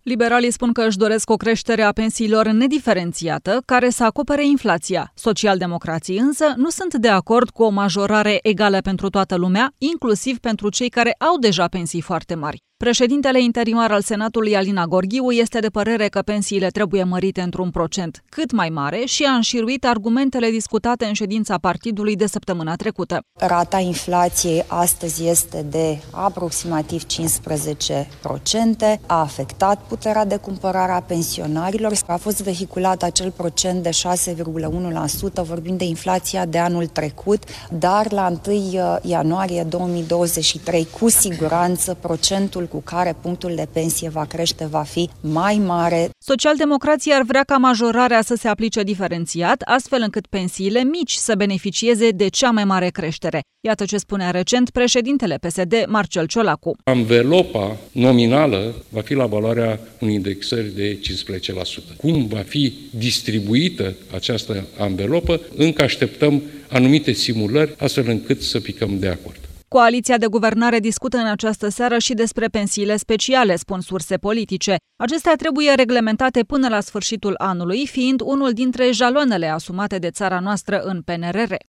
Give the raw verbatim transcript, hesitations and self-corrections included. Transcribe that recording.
Liberalii spun că își doresc o creștere a pensiilor nediferențiată, care să acopere inflația. Socialdemocrații însă nu sunt de acord cu o majorare egală pentru toată lumea, inclusiv pentru cei care au deja pensii foarte mari. Președintele interimar al Senatului, Alina Gorghiu, este de părere că pensiile trebuie mărite într-un procent cât mai mare și a înșiruit argumentele discutate în ședința partidului de săptămâna trecută. Rata inflației astăzi este de aproximativ cincisprezece la sută, a afectat puterea de cumpărare a pensionarilor, a fost vehiculat acel procent de șase virgulă unu la sută, vorbim de inflația de anul trecut, dar la întâi ianuarie două mii douăzeci și trei, cu siguranță, procentul cu care punctul de pensie va crește va fi mai mare. Socialdemocrații ar vrea ca majorarea să se aplice diferențiat, astfel încât pensiile mici să beneficieze de cea mai mare creștere. Iată ce spunea recent președintele P S D, Marcel Ciolacu. Anvelopa nominală va fi la valoarea unei indexări de cincisprezece la sută. Cum va fi distribuită această anvelopă? Încă așteptăm anumite simulări, astfel încât să picăm de acord. Coaliția de guvernare discută în această seară și despre pensiile speciale, spun surse politice. Acestea trebuie reglementate până la sfârșitul anului, fiind unul dintre jaloanele asumate de țara noastră în P N R R.